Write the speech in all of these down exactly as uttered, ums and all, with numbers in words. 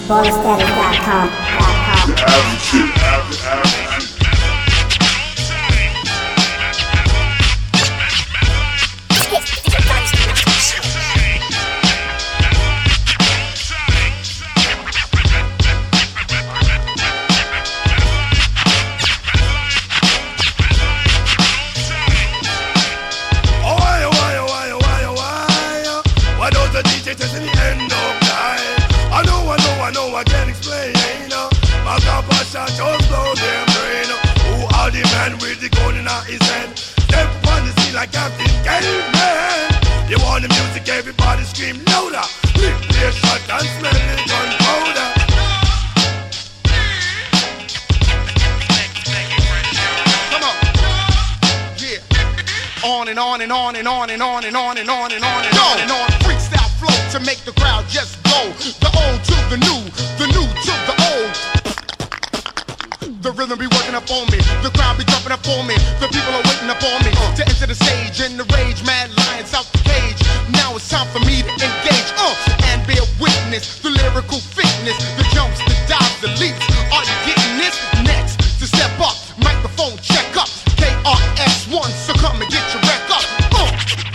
baller status dot com. Just blow them brain. Who are the man with the gun in his hand? Step on the scene like Captain Caveman. You want the music, everybody scream louder. Lick their shot and smell the gunpowder. Come on. Yeah. On and on and on and on and on and on and on and on and on and on. Freestyle flow to make the crowd just go. The old to the new, the new to the old. The rhythm be working up on me, the crowd be jumping up on me, the people are waiting up on me uh, to enter the stage in the rage, mad lions out the cage. Now it's time for me to engage uh, and bear witness, the lyrical fitness, the jumps, the dives, the leaps. Are you getting this? Next to step up, microphone check up, K R S one, so come and get your wreck up. Uh.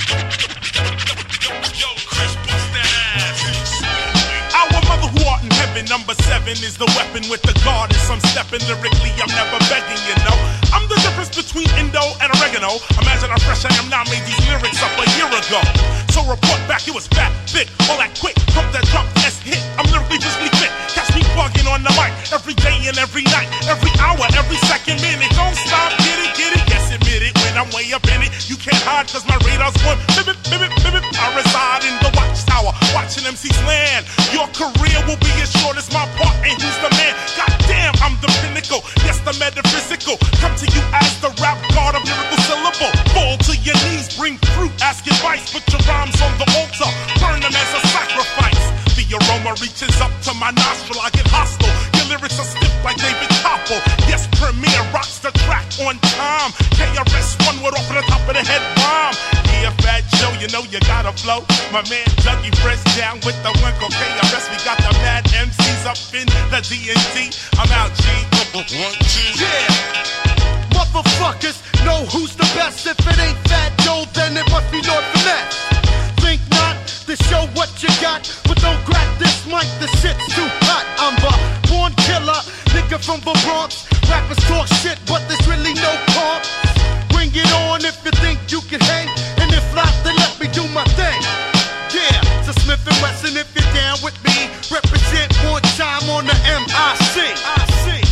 Yo, Chris, bust that ass. Our mother who art in heaven, number seven is the weapon with the goddess. I'm stepping lyrically, I'm never begging, you know. I'm the difference between Indo and oregano. Imagine how fresh I am now, made these lyrics up a year ago. So report back, it was fat, thick, all that quick. Pump that drop, S hit, I'm lyrically physically fit. Catch me bugging on the mic, every day and every night, every hour, every second minute. Don't stop, get it, get it, yes, admit it. When I'm way up in it, you can't hide, cause my radar's going bip, bip, bip, bip. I reside in the watchtower, watching M Cs land. Your career will be as short as my part, and who's the man? Goddamn, I'm the pinnacle, yes, the metaphysical. Come to you as the rap god of lyrical syllable. Fall to your knees, bring fruit, ask advice. Put your rhymes on the altar, burn them as a sacrifice. The aroma reaches up to my nostril, I get hostile. Your lyrics are stiff like David Koppel. Yes, Premier rocks the track on time. K R S one would off the top of the head rhyme. Yeah, Fat Joe, you know you gotta flow. My man Dougie Fresh down with the one called K R S. We got the mad M Cs up in the D and D. I'm out, G. One, two. Yeah. Motherfuckers know who's the best. If it ain't Fat Joe, then it must be Lord Finesse. Think not to show what you got, but don't grab this mic, the shit's too hot. I'm a born killer, nigga from the Bronx. Rappers talk shit, but there's really no pump. Bring it on if you think you can hang, and if not, then let me do my thing. Yeah, so Smith and Wesson, if you're down with me, represent one time on the M I C. I C.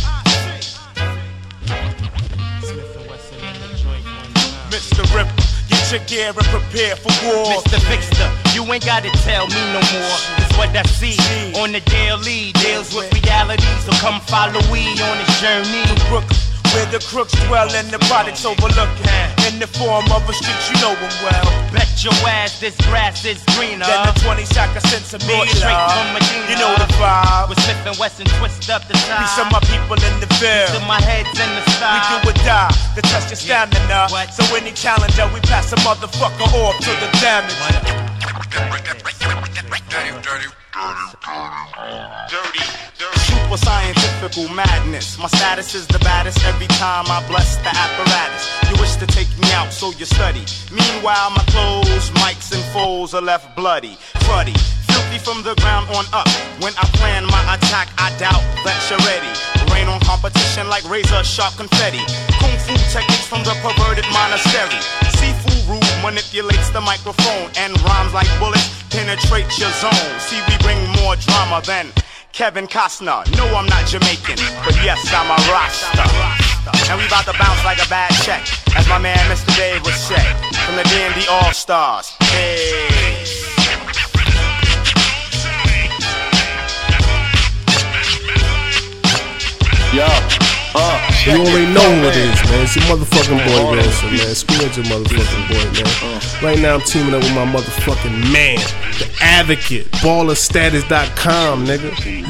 Mister Ripper, get your gear and prepare for war. Mister Fixter, you ain't gotta tell me no more. It's what I see on the daily. Deals with reality, so come follow we on this journey. Brooklyn, where the crooks dwell and the products overlooking. In the form of a street, you know them well. Bet your ass this grass is greener than the twenty sack of cents a Brought straight from Medina. You know the vibe. With Smith and Wesson, twist up the time. Peace of my people in the field. To my heads in the sky. We do or die to test your stamina. What? So any challenger, we pass a motherfucker off to the damage. Dirty, Super scientifical madness. My status is the baddest every time I bless the apparatus. You wish to take me out, so you study. Meanwhile, my clothes, mics, and foes are left bloody, cruddy, filthy from the ground on up. When I plan my attack, I doubt that you're ready. Rain on competition like razor sharp confetti. Kung fu techniques from the perverted monastery. Sifu Rube manipulates the microphone, and rhymes like bullets penetrate your zone. See, we bring more drama than Kevin Costner. No, I'm not Jamaican, but yes, I'm a Rasta. And we about to bounce like a bad check, as my man Mister Dave would say, from the D and D All-Stars. Hey. Yo, uh, you already know what it is, man. It's your motherfucking boy, Ransom, man. Squid's your motherfucking boy, man. Right now, I'm teaming up with my motherfucking man, the Advocate, baller status dot com, nigga.